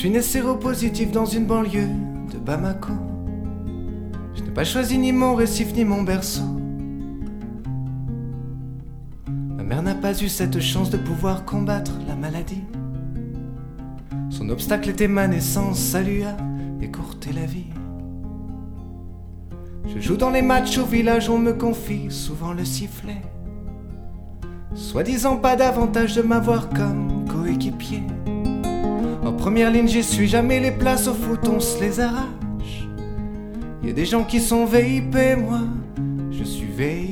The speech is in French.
suis né séropositif dans une banlieue de Bamako. Je n'ai pas choisi ni mon récif ni mon berceau. Ma mère n'a pas eu cette chance de pouvoir combattre la maladie. Son obstacle était ma naissance, ça lui a écourté la vie. Je joue dans les matchs au village, on me confie souvent le sifflet. Soi-disant pas d'avantage de m'avoir comme coéquipier. En première ligne j'y suis jamais, les places au foot on se les arrache. Y a des gens qui sont VIP, moi je suis VIP.